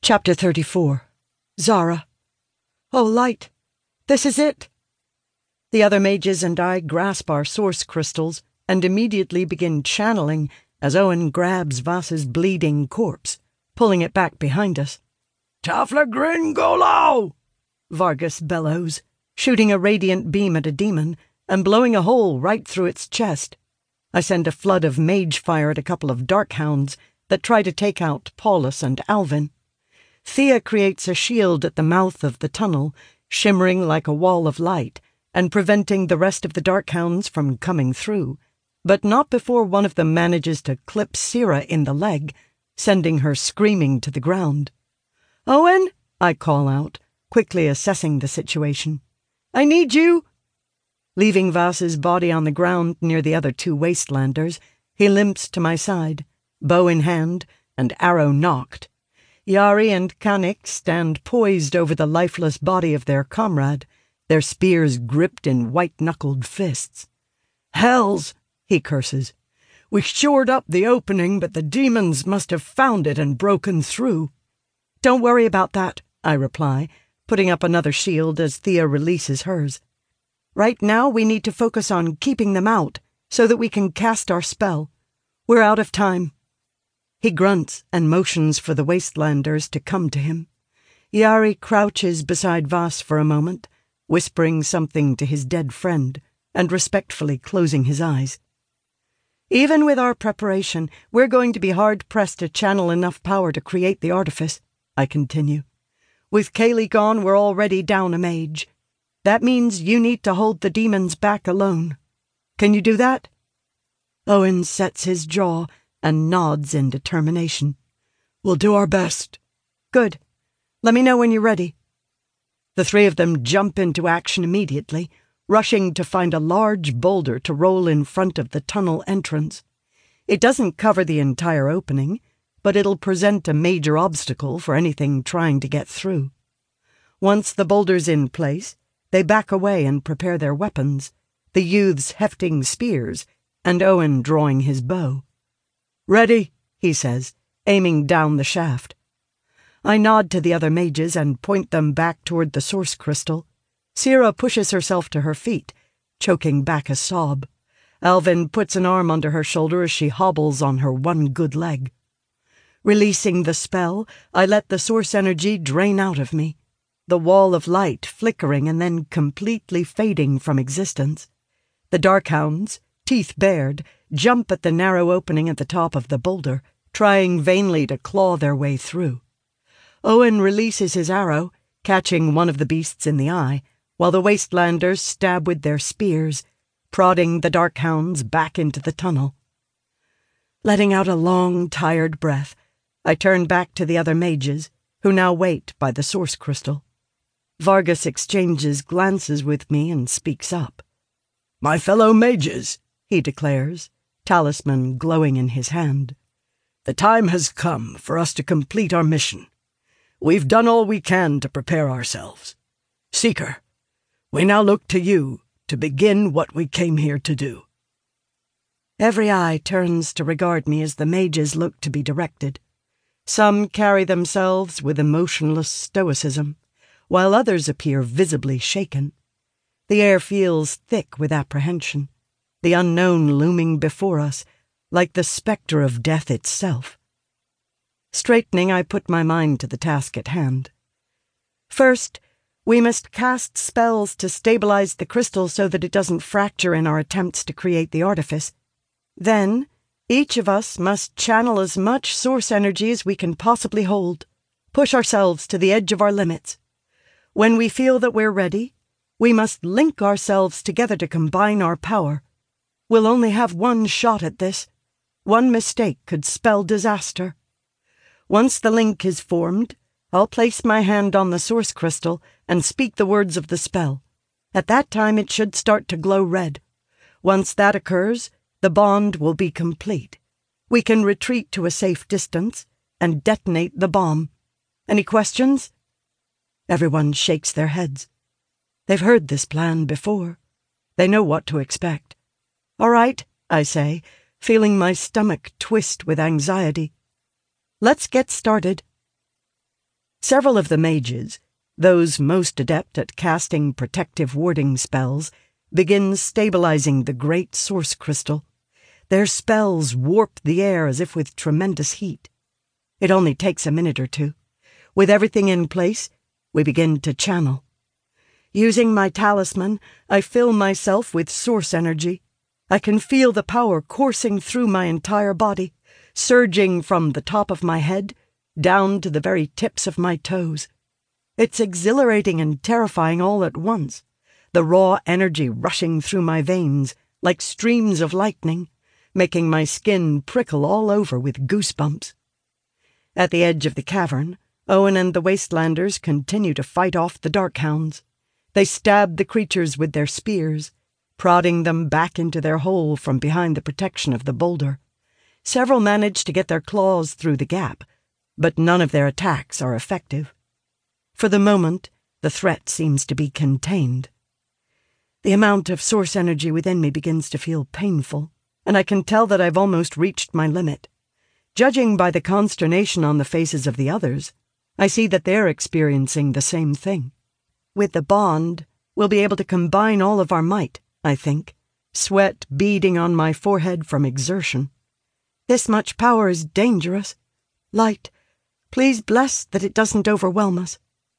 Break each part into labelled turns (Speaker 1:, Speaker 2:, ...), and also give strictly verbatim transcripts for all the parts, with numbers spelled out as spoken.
Speaker 1: Chapter thirty-four. Zara. Oh, light! This is it! The other mages and I grasp our source crystals and immediately begin channeling as Owen grabs Vaas's bleeding corpse, pulling it back behind us.
Speaker 2: Tafla Gringolo!
Speaker 1: Vargas bellows, shooting a radiant beam at a demon and blowing a hole right through its chest. I send a flood of mage fire at a couple of darkhounds that try to take out Paulus and Alvin. Thea creates a shield at the mouth of the tunnel, shimmering like a wall of light and preventing the rest of the darkhounds from coming through, but not before one of them manages to clip Sira in the leg, sending her screaming to the ground. "Owen," I call out, quickly assessing the situation. "I need you!" Leaving Vaas's body on the ground near the other two wastelanders, he limps to my side, bow in hand and arrow nocked. Yari and Kanik stand poised over the lifeless body of their comrade, their spears gripped in white-knuckled fists.
Speaker 2: "Hells!"
Speaker 1: he curses.
Speaker 2: "We shored up the opening, but the demons must have found it and broken through."
Speaker 1: "Don't worry about that," I reply, putting up another shield as Thea releases hers. "Right now we need to focus on keeping them out so that we can cast our spell. We're out of time." He grunts and motions for the wastelanders to come to him. Yari crouches beside Vaas for a moment, whispering something to his dead friend and respectfully closing his eyes. "Even with our preparation, we're going to be hard-pressed to channel enough power to create the artifice," I continue. "With Kaylee gone, we're already down a mage. That means you need to hold the demons back alone. Can you do that?" Owen sets his jaw and nods in determination.
Speaker 2: "We'll do our best."
Speaker 1: "Good. Let me know when you're ready." The three of them jump into action immediately, rushing to find a large boulder to roll in front of the tunnel entrance. It doesn't cover the entire opening, but it'll present a major obstacle for anything trying to get through. Once the boulder's in place, they back away and prepare their weapons, the youths hefting spears and Owen drawing his bow.
Speaker 2: "Ready,"
Speaker 1: he says, aiming down the shaft. I nod to the other mages and point them back toward the source crystal. Sira pushes herself to her feet, choking back a sob. Alvin puts an arm under her shoulder as she hobbles on her one good leg. Releasing the spell, I let the source energy drain out of me, the wall of light flickering and then completely fading from existence. The darkhounds, teeth bared, jump at the narrow opening at the top of the boulder, trying vainly to claw their way through. Owen releases his arrow, catching one of the beasts in the eye, while the wastelanders stab with their spears, prodding the darkhounds back into the tunnel. Letting out a long, tired breath, I turn back to the other mages, who now wait by the source crystal. Vargas exchanges glances with me and speaks up.
Speaker 2: "My fellow mages,"
Speaker 1: he declares, talisman glowing in his hand.
Speaker 2: "The time has come for us to complete our mission. We've done all we can to prepare ourselves. Seeker, we now look to you to begin what we came here to do."
Speaker 1: Every eye turns to regard me as the mages look to be directed. Some carry themselves with emotionless stoicism, while others appear visibly shaken. The air feels thick with apprehension, the unknown looming before us, like the spectre of death itself. Straightening, I put my mind to the task at hand. First, we must cast spells to stabilize the crystal so that it doesn't fracture in our attempts to create the artifice. Then, each of us must channel as much source energy as we can possibly hold, push ourselves to the edge of our limits. When we feel that we're ready, we must link ourselves together to combine our power. We'll only have one shot at this. One mistake could spell disaster. Once the link is formed, I'll place my hand on the source crystal and speak the words of the spell. At that time it should start to glow red. Once that occurs, the bond will be complete. We can retreat to a safe distance and detonate the bomb. Any questions? Everyone shakes their heads. They've heard this plan before. They know what to expect. "All right," I say, feeling my stomach twist with anxiety. "Let's get started." Several of the mages, those most adept at casting protective warding spells, begin stabilizing the great source crystal. Their spells warp the air as if with tremendous heat. It only takes a minute or two. With everything in place, we begin to channel. Using my talisman, I fill myself with source energy. I can feel the power coursing through my entire body, surging from the top of my head down to the very tips of my toes. It's exhilarating and terrifying all at once, the raw energy rushing through my veins like streams of lightning, making my skin prickle all over with goosebumps. At the edge of the cavern, Owen and the Wastelanders continue to fight off the Darkhounds. They stab the creatures with their spears, prodding them back into their hole from behind the protection of the boulder. Several manage to get their claws through the gap, but none of their attacks are effective. For the moment, the threat seems to be contained. The amount of source energy within me begins to feel painful, and I can tell that I've almost reached my limit. Judging by the consternation on the faces of the others, I see that they're experiencing the same thing. With the bond, we'll be able to combine all of our might, I think, sweat beading on my forehead from exertion. This much power is dangerous. Light, please bless that it doesn't overwhelm us.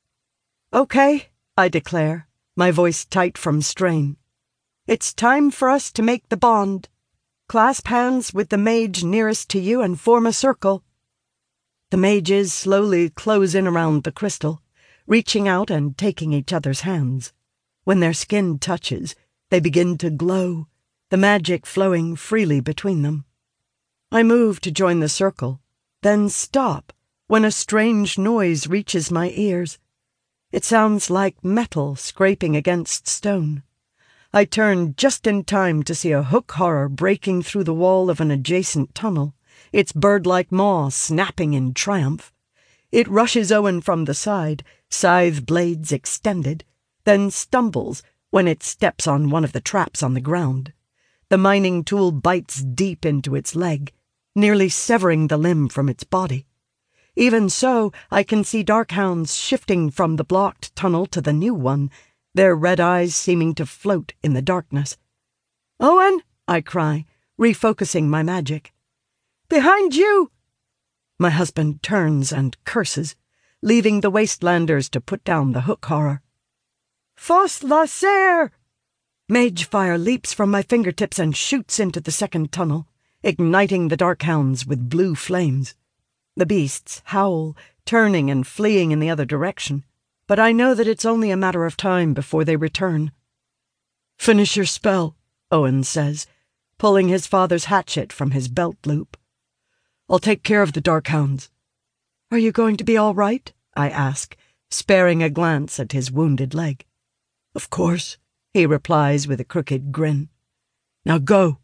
Speaker 1: Okay, I declare, my voice tight from strain. It's time for us to make the bond. Clasp hands with the mage nearest to you and form a circle. The mages slowly close in around the crystal, reaching out and taking each other's hands. When their skin touches, they begin to glow, the magic flowing freely between them. I move to join the circle, then stop when a strange noise reaches my ears. It sounds like metal scraping against stone. I turn just in time to see a hook horror breaking through the wall of an adjacent tunnel, its bird-like maw snapping in triumph. It rushes Owen from the side, scythe blades extended, then stumbles when it steps on one of the traps on the ground. The mining tool bites deep into its leg, nearly severing the limb from its body. Even so, I can see Darkhounds shifting from the blocked tunnel to the new one, their red eyes seeming to float in the darkness. "Owen!" I cry, refocusing my magic. "Behind you!" My husband turns and curses, leaving the Wastelanders to put down the hook horror. "Fos la serre!" Mage fire leaps from my fingertips and shoots into the second tunnel, igniting the Darkhounds with blue flames. The beasts howl, turning and fleeing in the other direction, but I know that it's only a matter of time before they return. "Finish your spell," Owen says, pulling his father's hatchet from his belt loop. "I'll take care of the Darkhounds." "Are you going to be all right?" I ask, sparing a glance at his wounded leg. "Of course," he replies with a crooked grin. "Now go."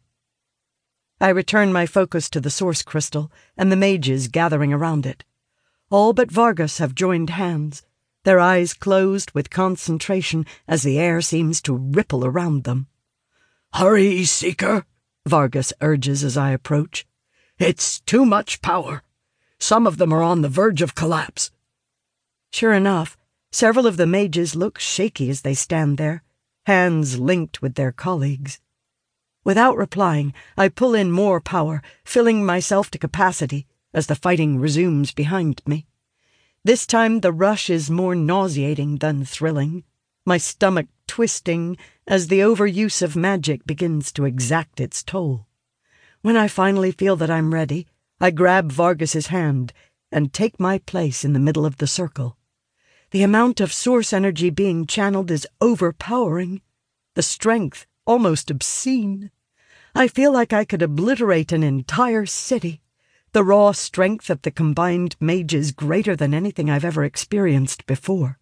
Speaker 1: I return my focus to the source crystal and the mages gathering around it. All but Vargas have joined hands, their eyes closed with concentration as the air seems to ripple around them. "Hurry, Seeker," Vargas urges as I approach. "It's too much power. Some of them are on the verge of collapse." Sure enough, several of the mages look shaky as they stand there, hands linked with their colleagues. Without replying, I pull in more power, filling myself to capacity as the fighting resumes behind me. This time the rush is more nauseating than thrilling, my stomach twisting as the overuse of magic begins to exact its toll. When I finally feel that I'm ready, I grab Vargas's hand and take my place in the middle of the circle. The amount of source energy being channeled is overpowering, the strength almost obscene. I feel like I could obliterate an entire city. The raw strength of the combined mages greater than anything I've ever experienced before.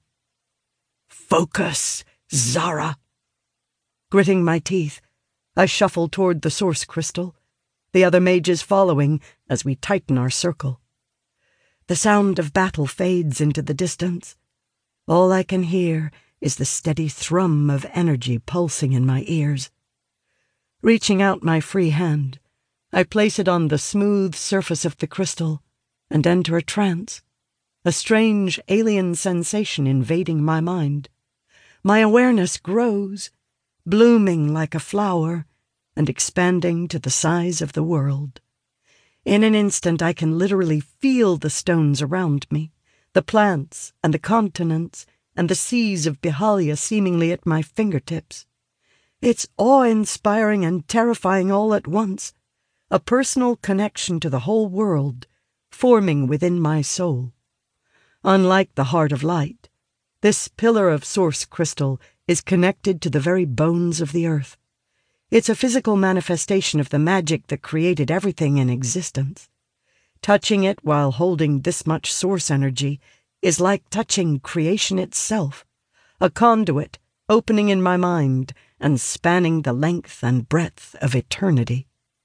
Speaker 1: "Focus, Zara!" Gritting my teeth, I shuffle toward the source crystal, the other mages following as we tighten our circle. The sound of battle fades into the distance. All I can hear is the steady thrum of energy pulsing in my ears. Reaching out my free hand, I place it on the smooth surface of the crystal and enter a trance. a strange alien sensation invading my mind. My awareness grows, blooming like a flower and expanding to the size of the world. In an instant I can literally feel the stones around me, the plants and the continents and the seas of Byhalia seemingly at my fingertips. It's awe-inspiring and terrifying all at once, a personal connection to the whole world forming within my soul. Unlike the Heart of Light, this pillar of source crystal is connected to the very bones of the earth. It's a physical manifestation of the magic that created everything in existence. Touching it while holding this much source energy is like touching creation itself, a conduit opening in my mind and spanning the length and breadth of eternity.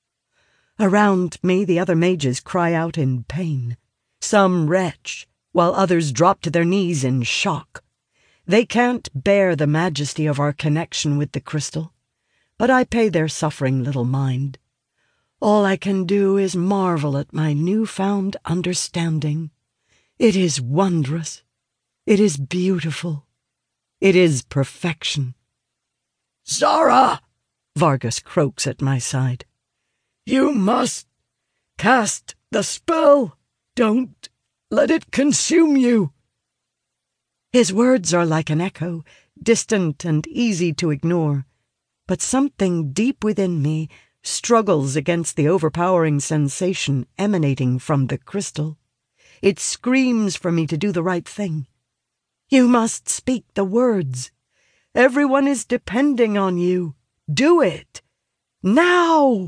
Speaker 1: Around me, the other mages cry out in pain. Some retch, while others drop to their knees in shock. They can't bear the majesty of our connection with the crystal, but I pay their suffering little mind. All I can do is marvel at my newfound understanding. It is wondrous. It is beautiful. It is perfection.
Speaker 2: "Zara!"
Speaker 1: Vargas croaks at my side.
Speaker 2: "You must cast the spell. Don't let it consume you."
Speaker 1: His words are like an echo, distant and easy to ignore, but something deep within me struggles against the overpowering sensation emanating from the crystal. It screams for me to do the right thing. You must speak the words. Everyone is depending on you. Do it. Now!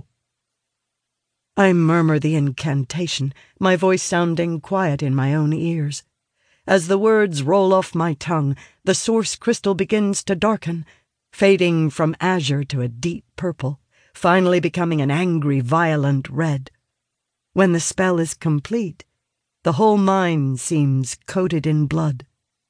Speaker 1: I murmur the incantation, my voice sounding quiet in my own ears. As the words roll off my tongue, the source crystal begins to darken, fading from azure to a deep purple, finally becoming an angry, violent red. When the spell is complete, the whole mind seems coated in blood.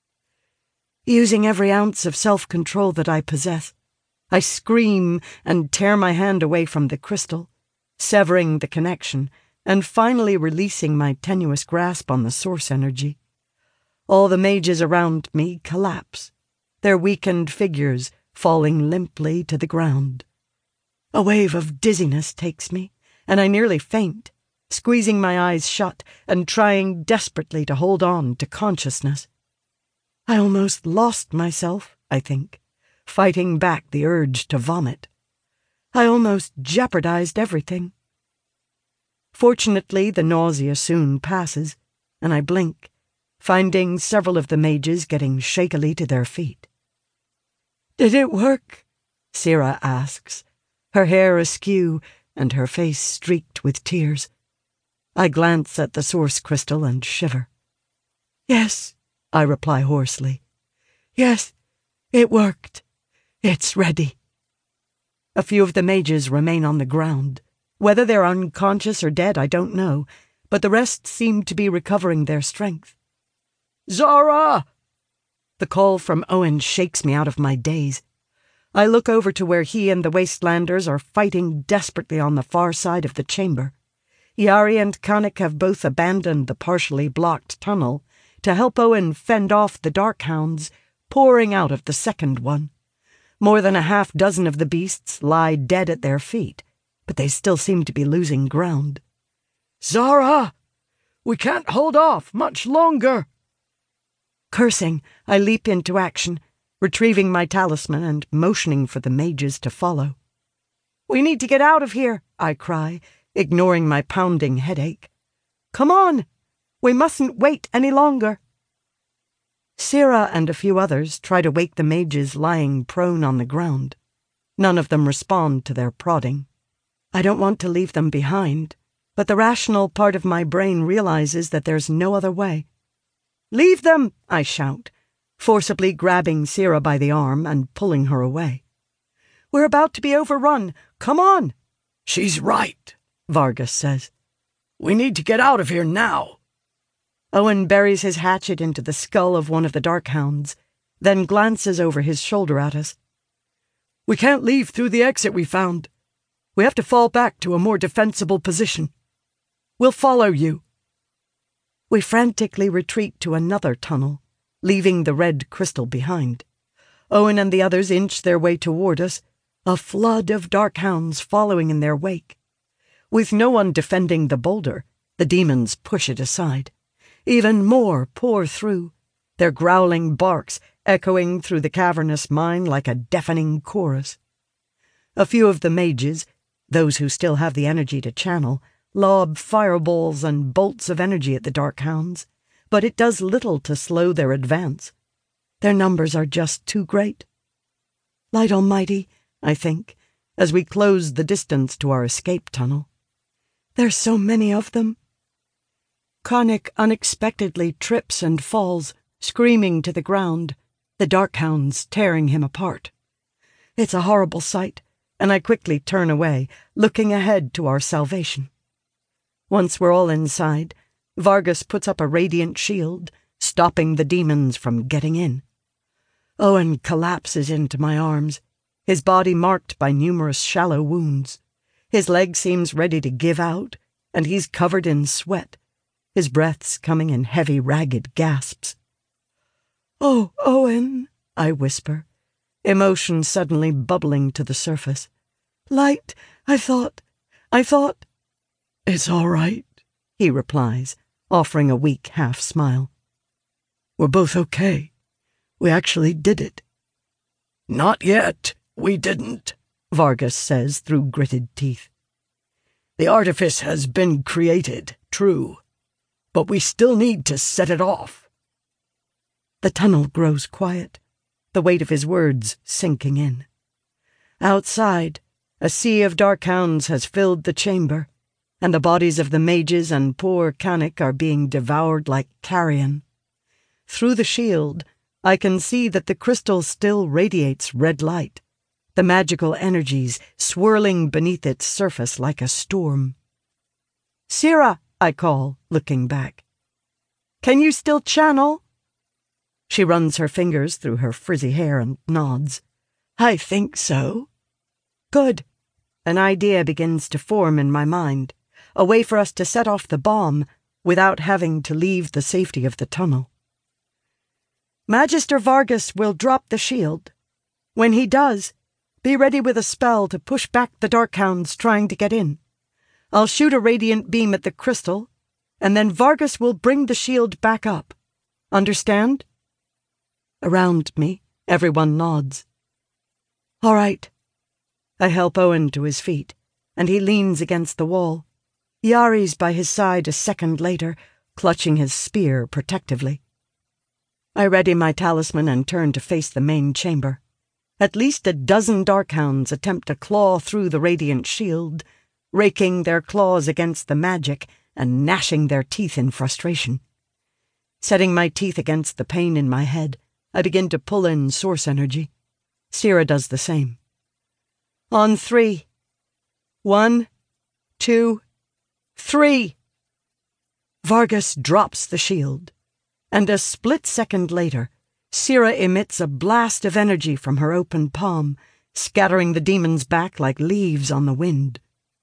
Speaker 1: Using every ounce of self-control that I possess, I scream and tear my hand away from the crystal, severing the connection and finally releasing my tenuous grasp on the source energy. All the mages around me collapse, their weakened figures falling limply to the ground. A wave of dizziness takes me, and I nearly faint, squeezing my eyes shut and trying desperately to hold on to consciousness. I almost lost myself, I think, fighting back the urge to vomit. I almost jeopardized everything. Fortunately, the nausea soon passes, and I blink, finding several of the mages getting shakily to their feet.
Speaker 2: "Did it work?"
Speaker 1: Sira asks, her hair askew and her face streaked with tears. I glance at the source crystal and shiver.
Speaker 2: "Yes,"
Speaker 1: I reply hoarsely.
Speaker 2: "Yes, it worked. It's ready."
Speaker 1: A few of the mages remain on the ground. Whether they're unconscious or dead, I don't know, but the rest seem to be recovering their strength.
Speaker 2: "Zara!"
Speaker 1: The call from Owen shakes me out of my daze. I look over to where he and the Wastelanders are fighting desperately on the far side of the chamber. Yari and Kanik have both abandoned the partially blocked tunnel to help Owen fend off the Darkhounds pouring out of the second one. More than a half dozen of the beasts lie dead at their feet, but they still seem to be losing ground.
Speaker 2: "Zara! We can't hold off much longer!"
Speaker 1: Cursing, I leap into action, retrieving my talisman and motioning for the mages to follow. "We need to get out of here," I cry, ignoring my pounding headache. "Come on! We mustn't wait any longer." Sira and a few others try to wake the mages lying prone on the ground. None of them respond to their prodding. I don't want to leave them behind, but the rational part of my brain realizes that there's no other way. "Leave them!" I shout, forcibly grabbing Sira by the arm and pulling her away. "We're about to be overrun. Come on!"
Speaker 2: "She's right," Vargas says. "We need to get out of here now."
Speaker 1: Owen buries his hatchet into the skull of one of the Darkhounds, then glances over his shoulder at us.
Speaker 2: "We can't leave through the exit we found. We have to fall back to a more defensible position. We'll follow you."
Speaker 1: We frantically retreat to another tunnel, leaving the red crystal behind. Owen and the others inch their way toward us, a flood of dark hounds following in their wake. With no one defending the boulder, the demons push it aside. Even more pour through, their growling barks echoing through the cavernous mine like a deafening chorus. A few of the mages, those who still have the energy to channel, lob fireballs and bolts of energy at the dark hounds, but it does little to slow their advance. Their numbers are just too great. Light Almighty, I think, as we close the distance to our escape tunnel. There's so many of them. Konnik unexpectedly trips and falls, screaming to the ground, the dark hounds tearing him apart. It's a horrible sight, and I quickly turn away, looking ahead to our salvation. Once we're all inside, Vargas puts up a radiant shield, stopping the demons from getting in. Owen collapses into my arms, his body marked by numerous shallow wounds. His leg seems ready to give out, and he's covered in sweat, his breaths coming in heavy, ragged gasps. "Oh, Owen," I whisper, emotion suddenly bubbling to the surface. "Light, I thought, I thought—"
Speaker 2: "It's all right," he replies, offering a weak half-smile. "We're both okay. We actually did it." "Not yet, we didn't," Vargas says through gritted teeth. "The artifice has been created, true, but we still need to set it off." The tunnel grows quiet, the weight of his words sinking in. Outside, a sea of dark hounds has filled the chamber, and the bodies of the mages and poor Konnik are being devoured like carrion. Through the shield, I can see that the crystal still radiates red light, the magical energies swirling beneath its surface like a storm. "Sira," I call, looking back. "Can you still channel?" She runs her fingers through her frizzy hair and nods. "I think so." "Good." An idea begins to form in my mind, a way for us to set off the bomb without having to leave the safety of the tunnel. "Magister Vargas will drop the shield. When he does, be ready with a spell to push back the dark hounds trying to get in. I'll shoot a radiant beam at the crystal, and then Vargas will bring the shield back up. Understand?" Around me, everyone nods. "All right." I help Owen to his feet, and he leans against the wall. Yari's by his side a second later, clutching his spear protectively. I ready my talisman and turn to face the main chamber. At least a dozen darkhounds attempt to claw through the radiant shield, raking their claws against the magic and gnashing their teeth in frustration. Setting my teeth against the pain in my head, I begin to pull in source energy. Sira does the same. On three. One, two, three. Vargas drops the shield, and a split second later, Sira emits a blast of energy from her open palm, scattering the demons back like leaves on the wind.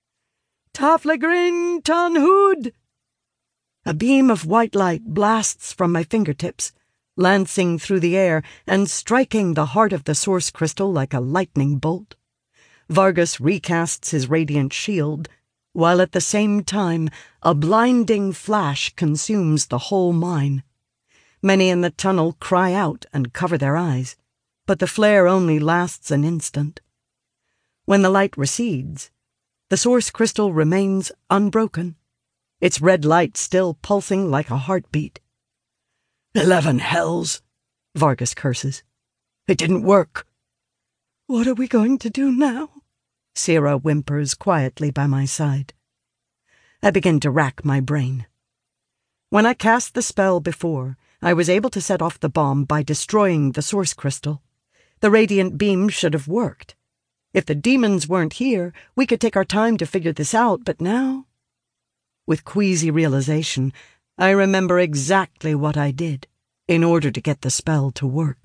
Speaker 2: Taflegrin Tan Hood! A beam of white light blasts from my fingertips, lancing through the air and striking the heart of the source crystal like a lightning bolt. Vargas recasts his radiant shield, while at the same time a blinding flash consumes the whole mine. Many in the tunnel cry out and cover their eyes, but the flare only lasts an instant. When the light recedes, the source crystal remains unbroken, its red light still pulsing like a heartbeat. Eleven hells, Vargas curses. It didn't work. What are we going to do now? Sira whimpers quietly by my side. I begin to rack my brain. When I cast the spell before, I was able to set off the bomb by destroying the source crystal. The radiant beam should have worked. If the demons weren't here, we could take our time to figure this out, but now... With queasy realization, I remember exactly what I did in order to get the spell to work.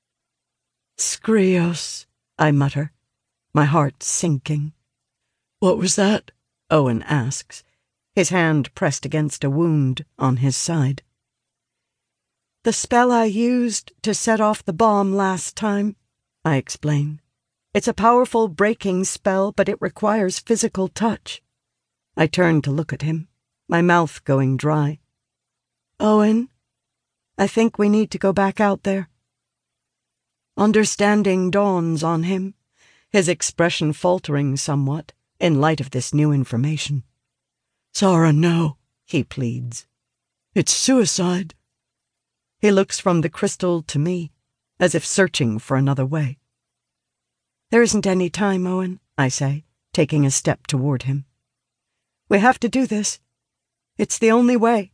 Speaker 2: Skrios, I mutter, my heart sinking. What was that? Owen asks,
Speaker 1: his hand pressed against a wound on his side. "The spell I used to set off the bomb last time," I explain. "It's a powerful breaking spell, but it requires physical touch." I turn to look at him, my mouth going dry. "Owen, I think we need to go back out there." Understanding dawns on him, his expression faltering somewhat in light of this new information.
Speaker 2: "Zara, no,"
Speaker 1: he pleads.
Speaker 2: "It's suicide."
Speaker 1: He looks from the crystal to me, as if searching for another way. "There isn't any time, Owen," I say, taking a step toward him. "We have to do this. It's the only way."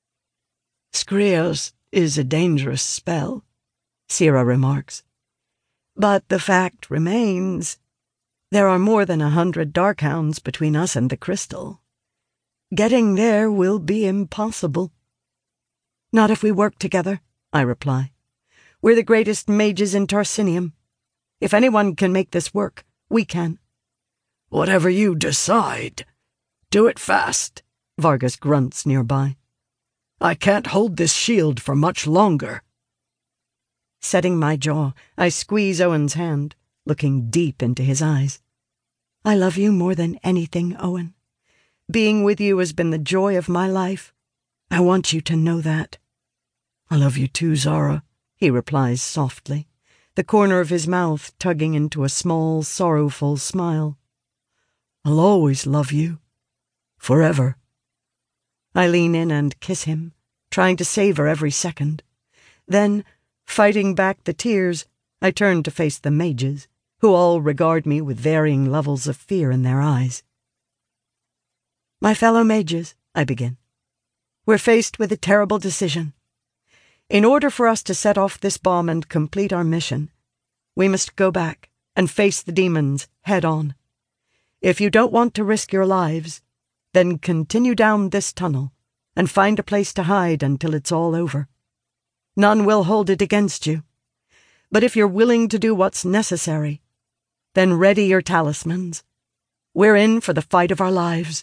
Speaker 2: "Skrios is a dangerous spell,"
Speaker 1: Sira remarks. "But the fact remains, there are more than a hundred Darkhounds between us and the crystal. Getting there will be impossible." "Not if we work together," I reply. "We're the greatest mages in Tarsinium. If anyone can make this work, we can."
Speaker 2: "Whatever you decide, do it fast,"
Speaker 1: Vargas grunts nearby.
Speaker 2: "I can't hold this shield for much longer."
Speaker 1: Setting my jaw, I squeeze Owen's hand, looking deep into his eyes. "I love you more than anything, Owen. Being with you has been the joy of my life. I want you to know that."
Speaker 2: "I love you too, Zara,"
Speaker 1: he replies softly, the corner of his mouth tugging into a small, sorrowful smile.
Speaker 2: "I'll always love you. Forever."
Speaker 1: I lean in and kiss him, trying to savor every second. Then, fighting back the tears, I turn to face the mages, who all regard me with varying levels of fear in their eyes. "My fellow mages," I begin, "we're faced with a terrible decision. In order for us to set off this bomb and complete our mission, we must go back and face the demons head on. If you don't want to risk your lives, then continue down this tunnel and find a place to hide until it's all over. None will hold it against you. But if you're willing to do what's necessary, then ready your talismans. We're in for the fight of our lives."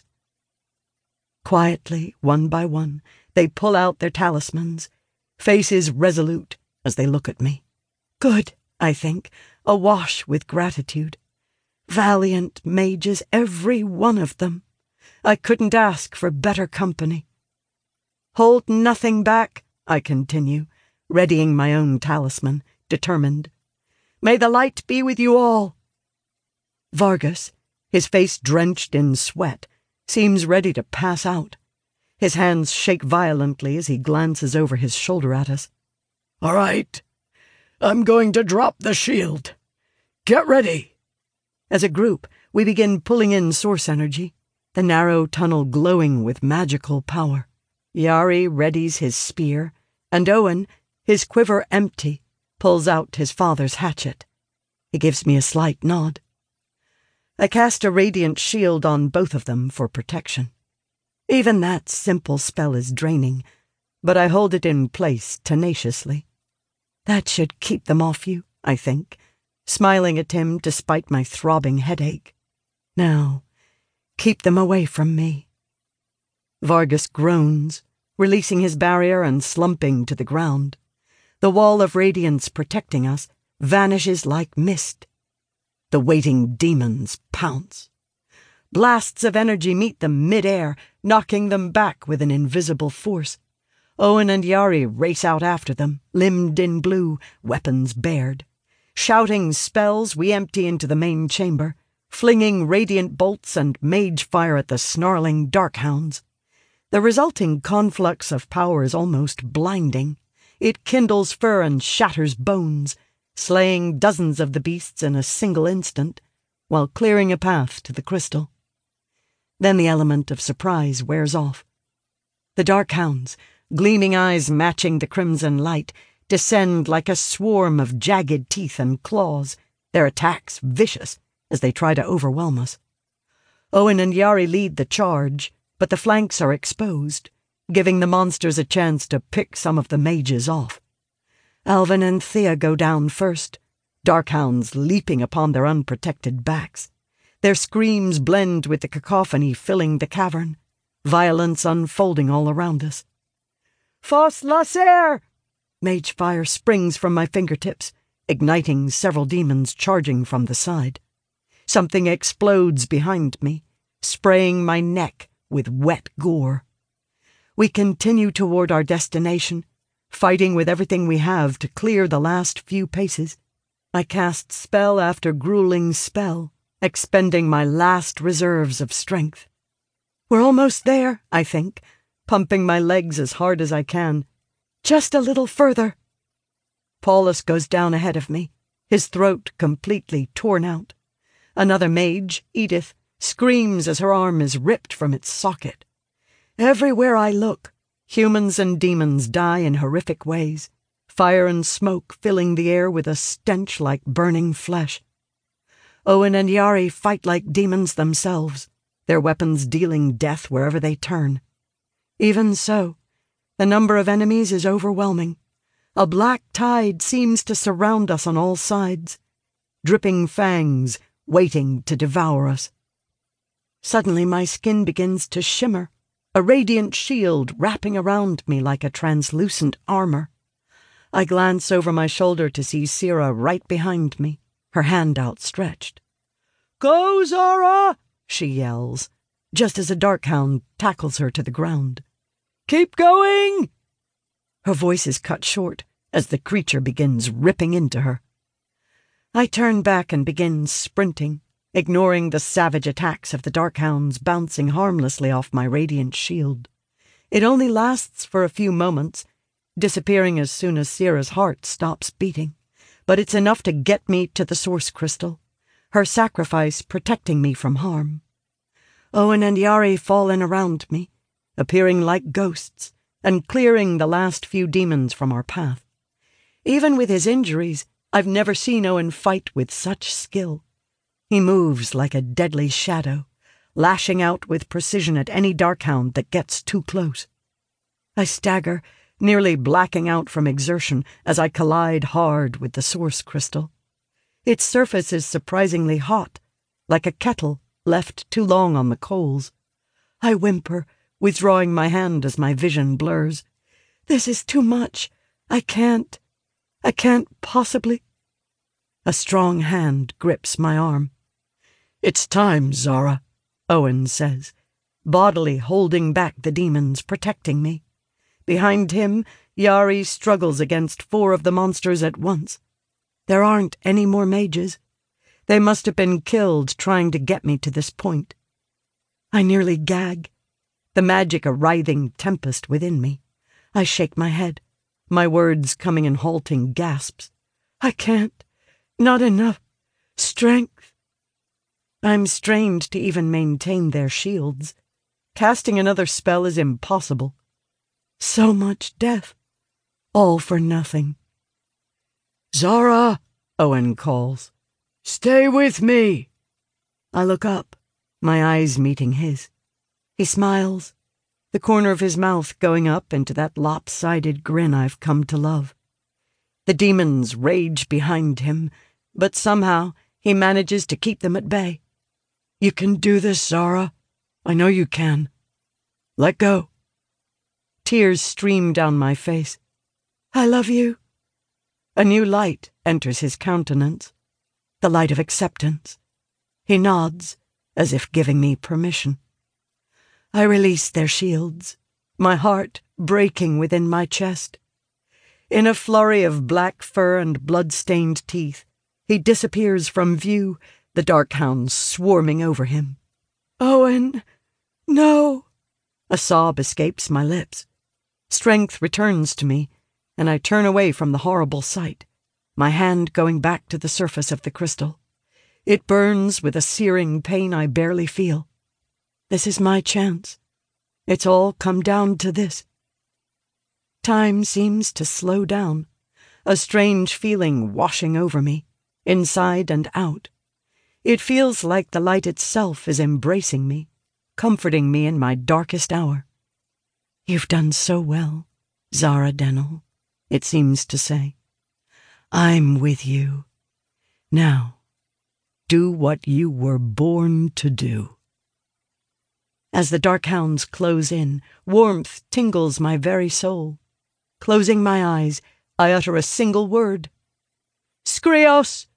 Speaker 1: Quietly, one by one, they pull out their talismans, faces resolute as they look at me. Good, I think, awash with gratitude. Valiant mages, every one of them. I couldn't ask for better company. "Hold nothing back," I continue, readying my own talisman, determined. "May the light be with you all." Vargas, his face drenched in sweat, seems ready to pass out. His hands shake violently as he glances over his shoulder at us.
Speaker 2: "All right, I'm going to drop the shield. Get ready."
Speaker 1: As a group, we begin pulling in source energy, the narrow tunnel glowing with magical power. Yari readies his spear, and Owen, his quiver empty, pulls out his father's hatchet. He gives me a slight nod. I cast a radiant shield on both of them for protection. Even that simple spell is draining, but I hold it in place tenaciously. That should keep them off you, I think, smiling at him despite my throbbing headache. Now, keep them away from me. Vargas groans, releasing his barrier and slumping to the ground. The wall of radiance protecting us vanishes like mist. The waiting demons pounce. Blasts of energy meet them mid-air, knocking them back with an invisible force. Owen and Yari race out after them, limbed in blue, weapons bared. Shouting spells, we empty into the main chamber, flinging radiant bolts and mage fire at the snarling Darkhounds. The resulting conflux of power is almost blinding. It kindles fur and shatters bones, slaying dozens of the beasts in a single instant, while clearing a path to the crystal. Then the element of surprise wears off. The Darkhounds, gleaming eyes matching the crimson light, descend like a swarm of jagged teeth and claws, their attacks vicious as they try to overwhelm us. Owen and Yari lead the charge, but the flanks are exposed, giving the monsters a chance to pick some of the mages off. Alvin and Thea go down first, Darkhounds leaping upon their unprotected backs. Their screams blend with the cacophony filling the cavern. violence unfolding all around us. Fos Lacer! Mage fire springs from my fingertips, igniting several demons charging from the side. Something explodes behind me, spraying my neck with wet gore. We continue toward our destination, fighting with everything we have to clear the last few paces. I cast spell after grueling spell, expending my last reserves of strength. We're almost there, I think, pumping my legs as hard as I can. Just a little further. Paulus goes down ahead of me, his throat completely torn out. Another mage, Edith, screams as her arm is ripped from its socket. Everywhere I look, humans and demons die in horrific ways, fire and smoke filling the air with a stench like burning flesh. Owen and Yari fight like demons themselves, their weapons dealing death wherever they turn. Even so, the number of enemies is overwhelming. A black tide seems to surround us on all sides, dripping fangs waiting to devour us. Suddenly my skin begins to shimmer, a radiant shield wrapping around me like a translucent armor. I glance over my shoulder to see Sira right behind me, her hand outstretched. "Go, Zara!" she yells, just as a darkhound tackles her to the ground. "Keep going!" Her voice is cut short as the creature begins ripping into her. I turn back and begin sprinting, ignoring the savage attacks of the darkhounds bouncing harmlessly off my radiant shield. It only lasts for a few moments, disappearing as soon as Sira's heart stops beating, but it's enough to get me to the source crystal, her sacrifice protecting me from harm. Owen and Yari fall in around me, appearing like ghosts, and clearing the last few demons from our path. Even with his injuries, I've never seen Owen fight with such skill. He moves like a deadly shadow, lashing out with precision at any darkhound that gets too close. I stagger, nearly blacking out from exertion as I collide hard with the source crystal. Its surface is surprisingly hot, like a kettle left too long on the coals. I whimper, withdrawing my hand as my vision blurs. "This is too much. I can't. I can't possibly." A strong hand grips my arm. "It's time, Zara," Owen says, bodily holding back the demons protecting me. Behind him, Yari struggles against four of the monsters at once. There aren't any more mages. They must have been killed trying to get me to this point. I nearly gag, the magic a writhing tempest within me. I shake my head, my words coming in halting gasps. "I can't. Not enough. Strength." I'm strained to even maintain their shields. Casting another spell is impossible. So much death, all for nothing. "Zara," Owen calls. "Stay with me." I look up, my eyes meeting his. He smiles, the corner of his mouth going up into that lopsided grin I've come to love. The demons rage behind him, but somehow he manages to keep them at bay. "You can do this, Zara. I know you can. Let go." Tears stream down my face. "I love you." A new light enters his countenance, the light of acceptance. He nods, as if giving me permission. I release their shields, my heart breaking within my chest. In a flurry of black fur and blood-stained teeth, he disappears from view, the darkhounds swarming over him. "Owen, no!" A sob escapes my lips. Strength returns to me, and I turn away from the horrible sight, my hand going back to the surface of the crystal. It burns with a searing pain I barely feel. This is my chance. It's all come down to this. Time seems to slow down, a strange feeling washing over me, inside and out. It feels like the light itself is embracing me, comforting me in my darkest hour. "You've done so well, Zara Denel," it seems to say. "I'm with you. Now, do what you were born to do." As the dark hounds close in, warmth tingles my very soul. Closing my eyes, I utter a single word. Skrios!